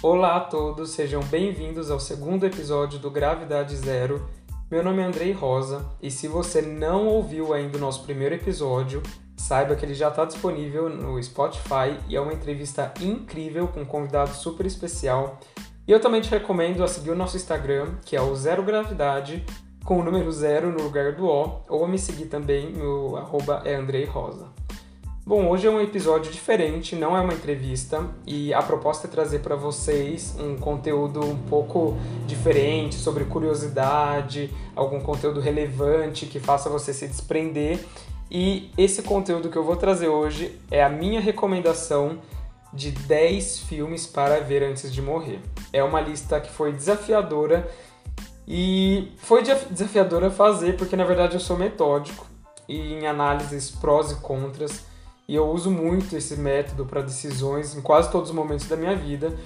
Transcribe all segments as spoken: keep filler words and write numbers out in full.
Olá a todos, sejam bem-vindos ao segundo episódio do Gravidade Zero. Meu nome é Andrei Rosa e se você não ouviu ainda o nosso primeiro episódio, saiba que ele já está disponível no Spotify e é uma entrevista incrível com um convidado super especial. E eu também te recomendo a seguir o nosso Instagram, que é o Zero Gravidade, com o número zero no lugar do O, ou a me seguir também no arroba é Andrei Rosa. Bom, hoje é um episódio diferente, não é uma entrevista, e a proposta é trazer para vocês um conteúdo um pouco diferente, sobre curiosidade, algum conteúdo relevante que faça você se desprender. E esse conteúdo que eu vou trazer hoje é a minha recomendação de dez filmes para ver antes de morrer. É uma lista que foi desafiadora, e foi desafiadora fazer porque, na verdade, eu sou metódico e em análises prós e contras, e eu uso muito esse método para decisões em quase todos os momentos da minha vida.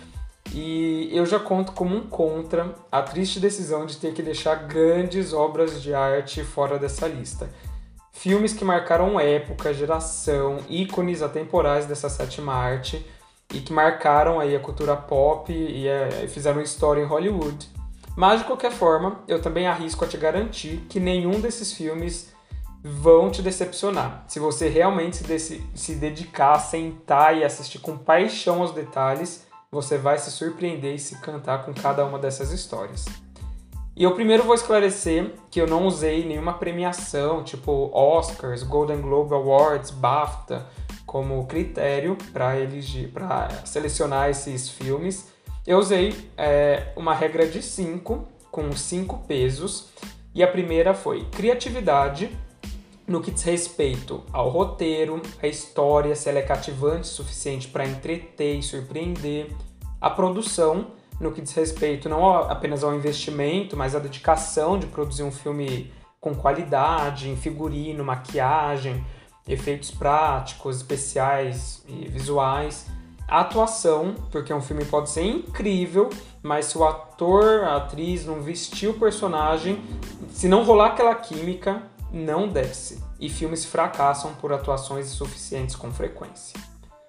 E eu já conto como um contra a triste decisão de ter que deixar grandes obras de arte fora dessa lista. Filmes que marcaram época, geração, ícones atemporais dessa sétima arte e que marcaram aí a cultura pop e, é, fizeram história em Hollywood. Mas, de qualquer forma, eu também arrisco a te garantir que nenhum desses filmes vão te decepcionar. Se você realmente se, de- se dedicar a sentar e assistir com paixão aos detalhes, você vai se surpreender e se encantar com cada uma dessas histórias. E eu primeiro vou esclarecer que eu não usei nenhuma premiação, tipo Oscars, Golden Globe Awards, BAFTA, como critério para elegir, para selecionar esses filmes. Eu usei é, uma regra de cinco, com cinco pesos, e a primeira foi criatividade, no que diz respeito ao roteiro, a história, se ela é cativante o suficiente para entreter e surpreender, a produção, no que diz respeito não apenas ao investimento, mas à dedicação de produzir um filme com qualidade, em figurino, maquiagem, efeitos práticos, especiais e visuais. A atuação, porque um filme pode ser incrível, mas se o ator, a atriz não vestir o personagem, se não rolar aquela química, não desce. E filmes fracassam por atuações insuficientes com frequência.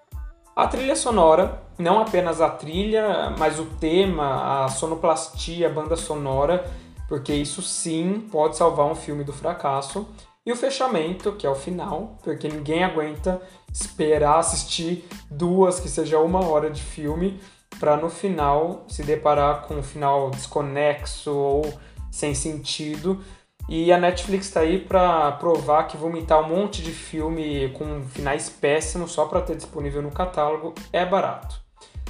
A trilha sonora, não apenas a trilha, mas o tema, a sonoplastia, a banda sonora, porque isso sim pode salvar um filme do fracasso. E o fechamento, que é o final, porque ninguém aguenta esperar assistir duas, que seja uma hora de filme, para no final se deparar com um final desconexo ou sem sentido. E a Netflix está aí para provar que vomitar um monte de filme com finais péssimos só para ter disponível no catálogo é barato.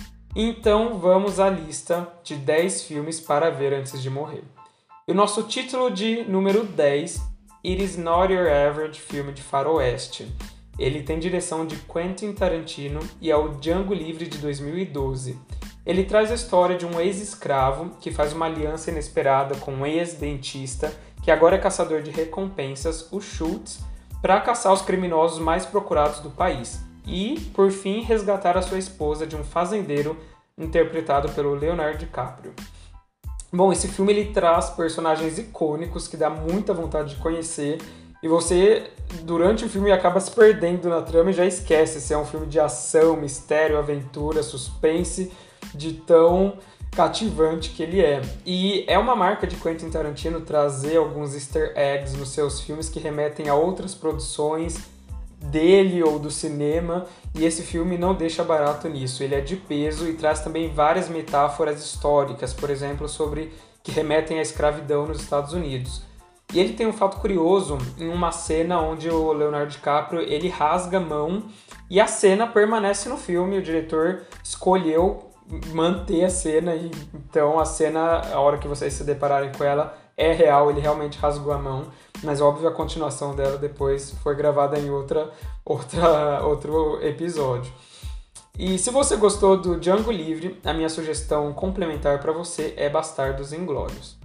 Então vamos à lista de dez filmes para ver antes de morrer. E o nosso título de número dez, It Is Not Your Average, filme de faroeste. Ele tem direção de Quentin Tarantino e é o Django Livre de dois mil e doze. Ele traz a história de um ex-escravo que faz uma aliança inesperada com um ex-dentista que agora é caçador de recompensas, o Schultz, para caçar os criminosos mais procurados do país e, por fim, resgatar a sua esposa de um fazendeiro interpretado pelo Leonardo DiCaprio. Bom, esse filme ele traz personagens icônicos que dá muita vontade de conhecer e você, durante o filme, acaba se perdendo na trama e já esquece se é um filme de ação, mistério, aventura, suspense, de tão cativante que ele é. E é uma marca de Quentin Tarantino trazer alguns easter eggs nos seus filmes que remetem a outras produções dele ou do cinema, e esse filme não deixa barato nisso. Ele é de peso e traz também várias metáforas históricas, por exemplo, sobre que remetem à escravidão nos Estados Unidos. E ele tem um fato curioso em uma cena onde o Leonardo DiCaprio ele rasga a mão e a cena permanece no filme. O diretor escolheu manter a cena, e então a cena, a hora que vocês se depararem com ela, é real, ele realmente rasgou a mão, mas óbvio a continuação dela depois foi gravada em outra, outra, outro episódio. E se você gostou do Django Livre, a minha sugestão complementar para você é Bastardos Inglórios.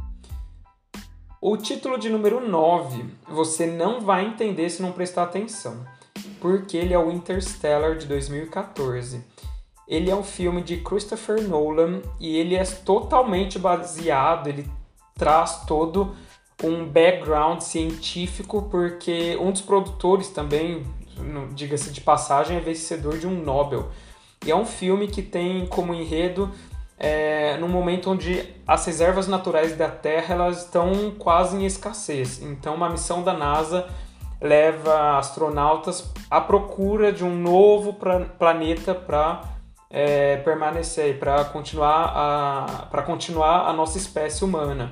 O título de número nove, você não vai entender se não prestar atenção, porque ele é o Interstellar de dois mil e catorze. Ele é um filme de Christopher Nolan e ele é totalmente baseado, ele traz todo um background científico, porque um dos produtores também, diga-se de passagem, é vencedor de um Nobel. E é um filme que tem como enredo é, num momento onde as reservas naturais da Terra elas estão quase em escassez. Então, uma missão da NASA leva astronautas à procura de um novo planeta para é, permanecer, para continuar a, para continuar a nossa espécie humana.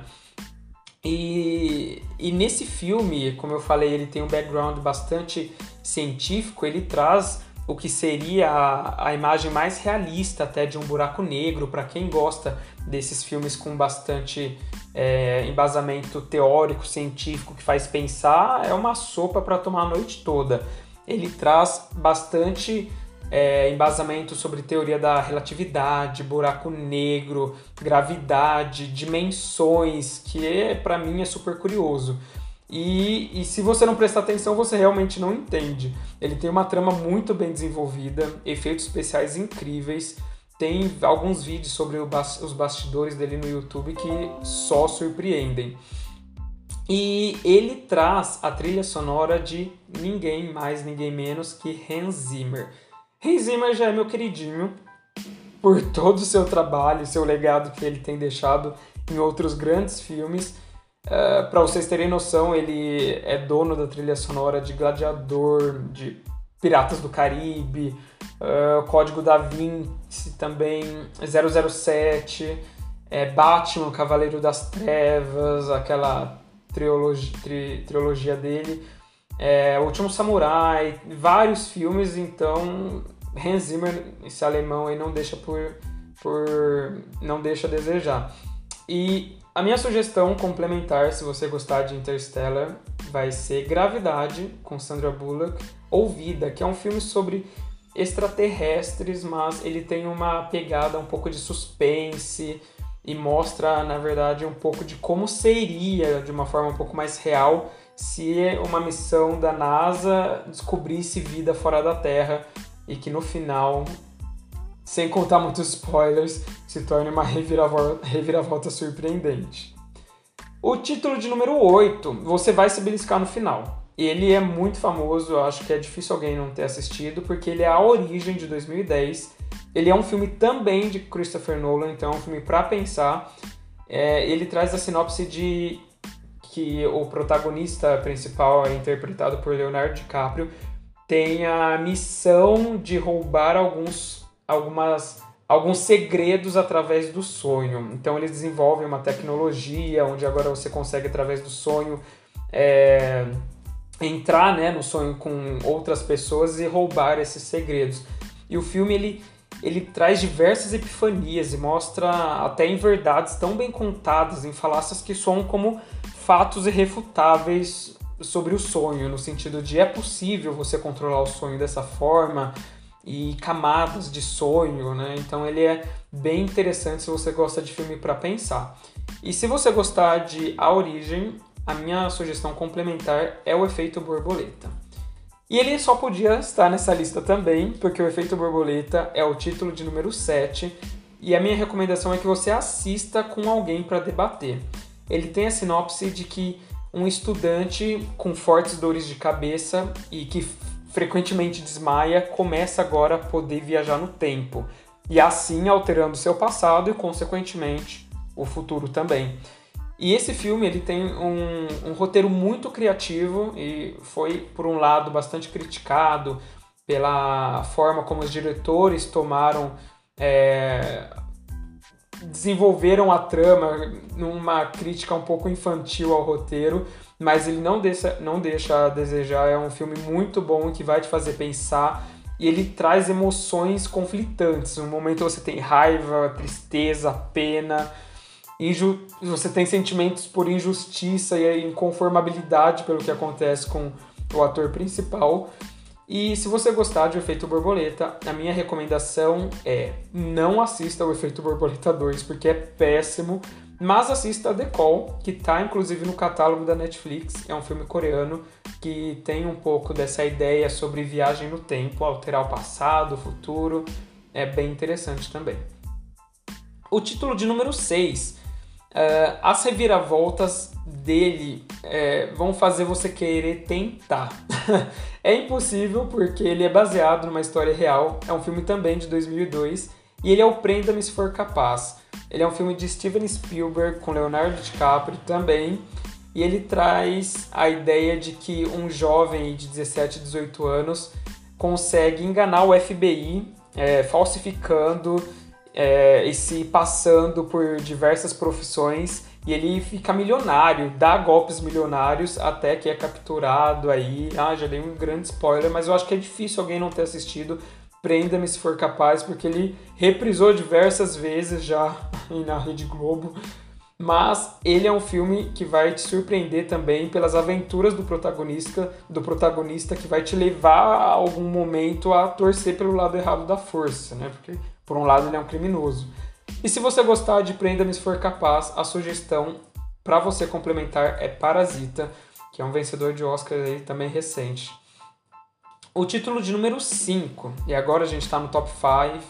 E, e nesse filme, como eu falei, ele tem um background bastante científico, ele traz o que seria a, a imagem mais realista até de um buraco negro, para quem gosta desses filmes com bastante é, embasamento teórico, científico, que faz pensar, é uma sopa para tomar a noite toda. Ele traz bastante é, embasamento sobre teoria da relatividade, buraco negro, gravidade, dimensões, que para mim é super curioso. E, e se você não prestar atenção, você realmente não entende. Ele tem uma trama muito bem desenvolvida, efeitos especiais incríveis, tem alguns vídeos sobre o bas- os bastidores dele no YouTube que só surpreendem. E ele traz a trilha sonora de ninguém mais, ninguém menos que Hans Zimmer. Hans Zimmer já é meu queridinho por todo o seu trabalho, seu legado que ele tem deixado em outros grandes filmes. Uh, para vocês terem noção, ele é dono da trilha sonora de Gladiador, de Piratas do Caribe, uh, Código da Vinci também, zero zero sete, é, Batman, Cavaleiro das Trevas, aquela trilogia, tri, trilogia dele, é, O Último Samurai, vários filmes. Então Hans Zimmer, esse alemão aí, não deixa, por, por, não deixa a desejar. E a minha sugestão complementar, se você gostar de Interstellar, vai ser Gravidade, com Sandra Bullock, ou Vida, que é um filme sobre extraterrestres, mas ele tem uma pegada um pouco de suspense e mostra, na verdade, um pouco de como seria, de uma forma um pouco mais real, se uma missão da NASA descobrisse vida fora da Terra e que no final, sem contar muitos spoilers, se torne uma reviravolta, reviravolta surpreendente. O título de número oito, você vai se beliscar no final. Ele é muito famoso, eu acho que é difícil alguém não ter assistido, porque ele é A Origem, de dois mil e dez. Ele é um filme também de Christopher Nolan, então é um filme para pensar. É, ele traz a sinopse de que o protagonista principal é interpretado por Leonardo DiCaprio, tem a missão de roubar alguns, algumas, alguns segredos através do sonho. Então eles desenvolvem uma tecnologia onde agora você consegue, através do sonho, é, entrar, né, no sonho com outras pessoas e roubar esses segredos. E o filme ele, ele traz diversas epifanias e mostra até em verdades tão bem contadas, em falácias que soam como fatos irrefutáveis sobre o sonho, no sentido de é possível você controlar o sonho dessa forma, e camadas de sonho, né? Então ele é bem interessante se você gosta de filme para pensar. E se você gostar de A Origem, a minha sugestão complementar é O Efeito Borboleta. E ele só podia estar nessa lista também, porque O Efeito Borboleta é o título de número sete, e a minha recomendação é que você assista com alguém para debater. Ele tem a sinopse de que um estudante com fortes dores de cabeça e que frequentemente desmaia começa agora a poder viajar no tempo, e assim alterando seu passado e, consequentemente, o futuro também. E esse filme ele tem um, um roteiro muito criativo e foi, por um lado, bastante criticado pela forma como os diretores tomaram, é, desenvolveram a trama numa crítica um pouco infantil ao roteiro, mas ele não deixa, não deixa a desejar. É um filme muito bom que vai te fazer pensar, e ele traz emoções conflitantes. No momento você tem raiva, tristeza, pena, inju- você tem sentimentos por injustiça e inconformabilidade pelo que acontece com o ator principal. E se você gostar de O Efeito Borboleta, a minha recomendação é não assista O Efeito Borboleta dois, porque é péssimo, mas assista The Call, que está inclusive no catálogo da Netflix. É um filme coreano que tem um pouco dessa ideia sobre viagem no tempo, alterar o passado, o futuro. É bem interessante também. O título de número seis, uh, as reviravoltas dele uh, vão fazer você querer tentar. É impossível, porque ele é baseado numa história real. É um filme também de dois mil e dois e ele é o Prenda-me Se For Capaz. Ele é um filme de Steven Spielberg com Leonardo DiCaprio também, e ele traz a ideia de que um jovem de dezessete, dezoito anos consegue enganar o F B I, é, falsificando é, e se passando por diversas profissões, e ele fica milionário, dá golpes milionários até que é capturado aí. Ah, já dei um grande spoiler, mas eu acho que é difícil alguém não ter assistido Prenda-me Se For Capaz, porque ele reprisou diversas vezes já na Rede Globo. Mas ele é um filme que vai te surpreender também pelas aventuras do protagonista, do protagonista que vai te levar a algum momento a torcer pelo lado errado da força, né? Porque, por um lado, ele é um criminoso. E se você gostar de Prenda-me Se For Capaz, a sugestão para você complementar é Parasita, que é um vencedor de Oscar aí também recente. O título de número cinco, e agora a gente está no top cinco,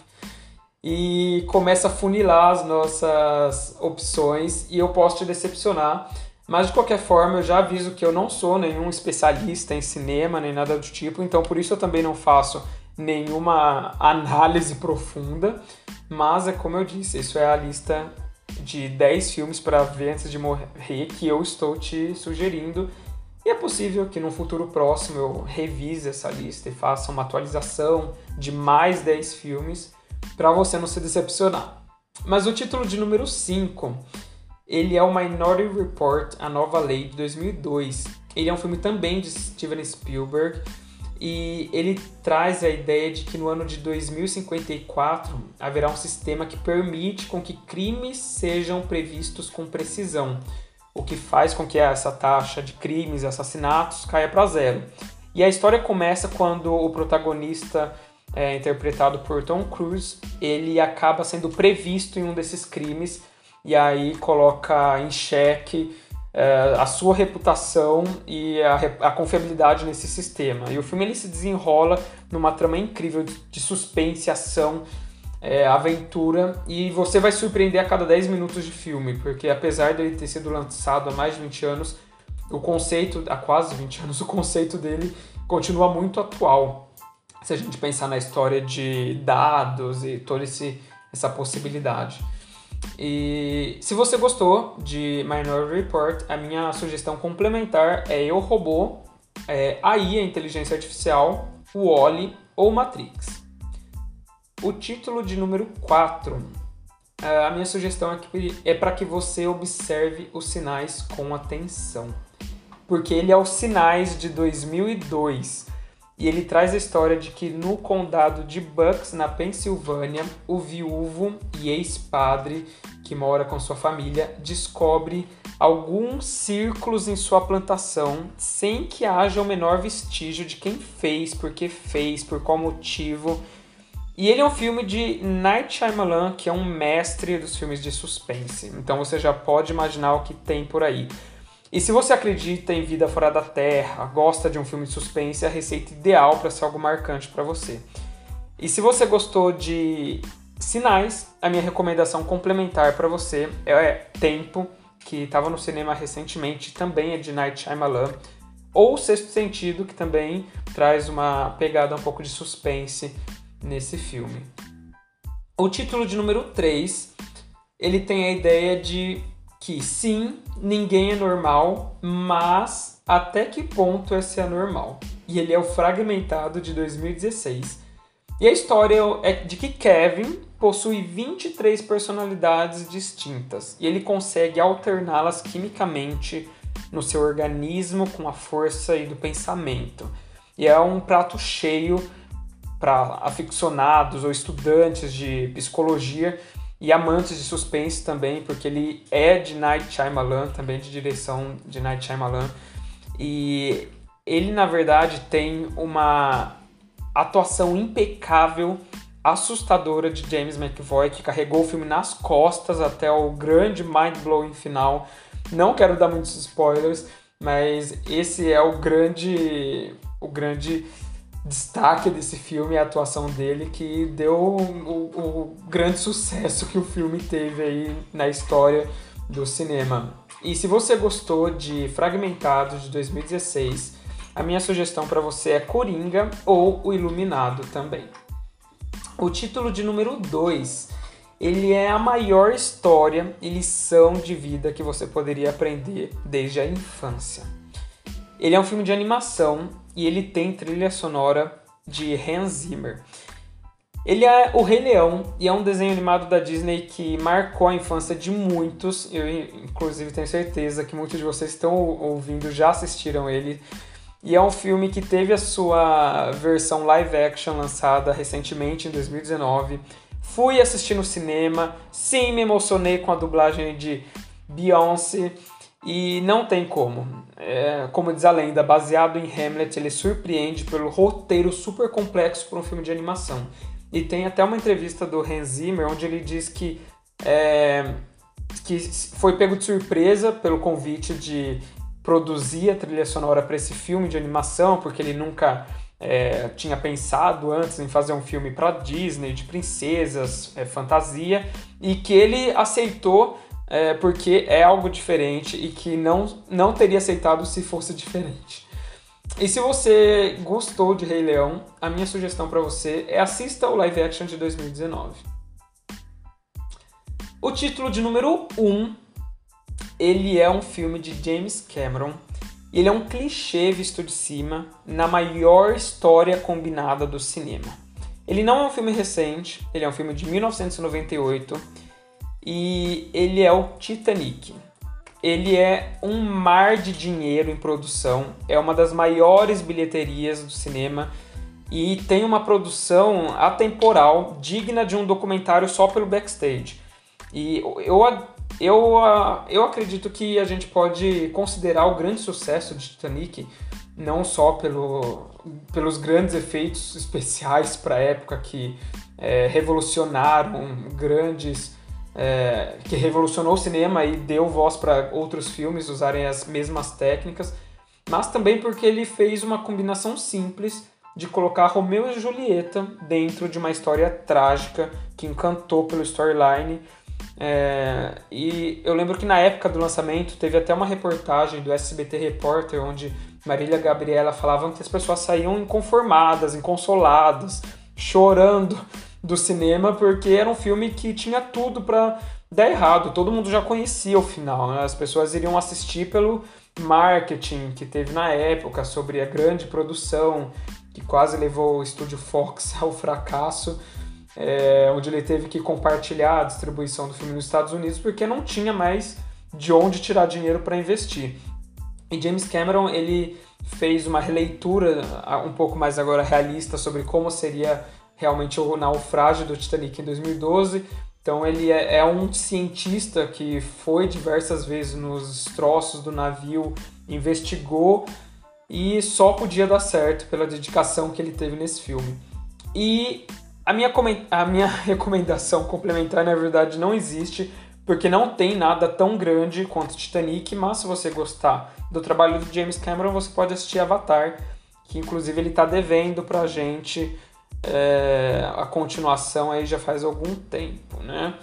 e começa a funilar as nossas opções, e eu posso te decepcionar, mas de qualquer forma eu já aviso que eu não sou nenhum especialista em cinema, nem nada do tipo, então por isso eu também não faço nenhuma análise profunda, mas é como eu disse, isso é a lista de dez filmes para ver antes de morrer que eu estou te sugerindo, e é possível que num futuro próximo eu revise essa lista e faça uma atualização de mais dez filmes para você não se decepcionar. Mas o título de número cinco, ele é o Minority Report, A Nova Lei, de dois mil e dois. Ele é um filme também de Steven Spielberg, e ele traz a ideia de que no ano de dois mil e cinquenta e quatro haverá um sistema que permite com que crimes sejam previstos com precisão, o que faz com que essa taxa de crimes e assassinatos caia para zero. E a história começa quando o protagonista, é, interpretado por Tom Cruise, ele acaba sendo previsto em um desses crimes, e aí coloca em xeque é, a sua reputação e a, a confiabilidade nesse sistema. E o filme ele se desenrola numa trama incrível de, de suspense, ação, é, aventura, e você vai surpreender a cada dez minutos de filme, porque apesar dele ter sido lançado há mais de vinte anos, o conceito, há quase vinte anos, o conceito dele continua muito atual. Se a gente pensar na história de dados e toda esse, essa possibilidade. E se você gostou de Minority Report, a minha sugestão complementar é Eu, Robô, é, A I, a Inteligência Artificial, o Wall-E ou Matrix. O título de número quatro, a minha sugestão é, que, é para que você observe os sinais com atenção. Porque ele é os Sinais de dois mil e dois. E ele traz a história de que no condado de Bucks, na Pensilvânia, o viúvo e ex-padre que mora com sua família descobre alguns círculos em sua plantação sem que haja o menor vestígio de quem fez, por que fez, por qual motivo. E ele é um filme de Night Shyamalan, que é um mestre dos filmes de suspense. Então você já pode imaginar o que tem por aí. E se você acredita em vida fora da Terra, gosta de um filme de suspense, é a receita ideal para ser algo marcante para você. E se você gostou de Sinais, a minha recomendação complementar para você é Tempo, que estava no cinema recentemente, também é de Night Shyamalan, ou Sexto Sentido, que também traz uma pegada um pouco de suspense nesse filme. O título de número três, ele tem a ideia de que sim, ninguém é normal, mas até que ponto esse é normal? E ele é o Fragmentado, de dois mil e dezesseis. E a história é de que Kevin possui vinte e três personalidades distintas e ele consegue alterná-las quimicamente no seu organismo com a força e do pensamento. E é um prato cheio para aficionados ou estudantes de psicologia e amantes de suspense também, porque ele é de Night Shyamalan, também de direção de Night Shyamalan. E ele, na verdade, tem uma atuação impecável, assustadora de James McAvoy, que carregou o filme nas costas até o grande mind-blowing final. Não quero dar muitos spoilers, mas esse é o grande, o grande destaque desse filme, a atuação dele, que deu o, o grande sucesso que o filme teve aí na história do cinema. E se você gostou de Fragmentado, de dois mil e dezesseis, a minha sugestão para você é Coringa ou O Iluminado também. O título de número dois, ele é a maior história e lição de vida que você poderia aprender desde a infância. Ele é um filme de animação e ele tem trilha sonora de Hans Zimmer. Ele é o Rei Leão e é um desenho animado da Disney que marcou a infância de muitos. Eu, inclusive, tenho certeza que muitos de vocês que estão ouvindo já assistiram ele. E é um filme que teve a sua versão live action lançada recentemente, em dois mil e dezenove. Fui assistir no cinema, sim, me emocionei com a dublagem de Beyoncé. E não tem como. É, como diz a lenda, baseado em Hamlet, ele surpreende pelo roteiro super complexo para um filme de animação. E tem até uma entrevista do Hans Zimmer, onde ele diz que, é, que foi pego de surpresa pelo convite de produzir a trilha sonora para esse filme de animação, porque ele nunca é, tinha pensado antes em fazer um filme para Disney, de princesas, é, fantasia, e que ele aceitou É porque é algo diferente e que não, não teria aceitado se fosse diferente. E se você gostou de Rei Leão, a minha sugestão para você é assista o live action de dois mil e dezenove. O título de número um, ele é um filme de James Cameron. Ele é um clichê visto de cima na maior história combinada do cinema. Ele não é um filme recente, ele é um filme de mil novecentos e noventa e oito. E ele é o Titanic. Ele é um mar de dinheiro em produção, é uma das maiores bilheterias do cinema e tem uma produção atemporal digna de um documentário só pelo backstage. E eu, eu, eu acredito que a gente pode considerar o grande sucesso de Titanic não só pelo, pelos grandes efeitos especiais para a época que é, revolucionaram grandes... É, que revolucionou o cinema e deu voz para outros filmes usarem as mesmas técnicas, mas também porque ele fez uma combinação simples de colocar Romeu e Julieta dentro de uma história trágica que encantou pelo storyline. É, e eu lembro que na época do lançamento teve até uma reportagem do S B T Repórter onde Marília Gabriela falavam que as pessoas saíam inconformadas, inconsoladas, chorando do cinema, porque era um filme que tinha tudo para dar errado. Todo mundo já conhecia o final, né? As pessoas iriam assistir pelo marketing que teve na época sobre a grande produção que quase levou o estúdio Fox ao fracasso, é, onde ele teve que compartilhar a distribuição do filme nos Estados Unidos porque não tinha mais de onde tirar dinheiro para investir. E James Cameron, ele fez uma releitura um pouco mais agora realista sobre como seria realmente o naufrágio do Titanic em dois mil e doze. Então ele é, é um cientista que foi diversas vezes nos destroços do navio, investigou e só podia dar certo pela dedicação que ele teve nesse filme. E a minha, a minha recomendação complementar, na verdade, não existe, porque não tem nada tão grande quanto Titanic, mas se você gostar do trabalho do James Cameron, você pode assistir Avatar, que inclusive ele está devendo pra gente É, a continuação aí já faz algum tempo, né?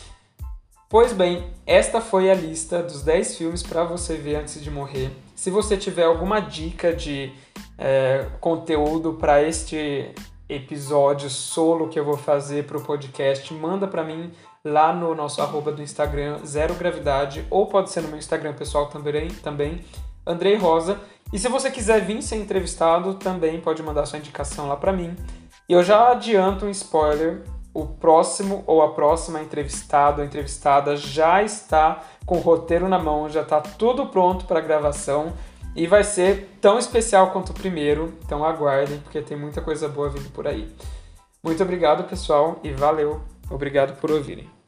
Pois bem, esta foi a lista dos dez filmes para você ver antes de morrer. Se você tiver alguma dica de é, conteúdo para este episódio solo que eu vou fazer para o podcast, manda para mim lá no nosso arroba do Instagram, Zero Gravidade, ou pode ser no meu Instagram pessoal também, também Andrei Rosa. E se você quiser vir ser entrevistado, também pode mandar sua indicação lá para mim. E eu já adianto um spoiler, o próximo ou a próxima entrevistado ou entrevistada já está com o roteiro na mão, já está tudo pronto para a gravação e vai ser tão especial quanto o primeiro, então aguardem, porque tem muita coisa boa vindo por aí. Muito obrigado, pessoal, e valeu, obrigado por ouvirem.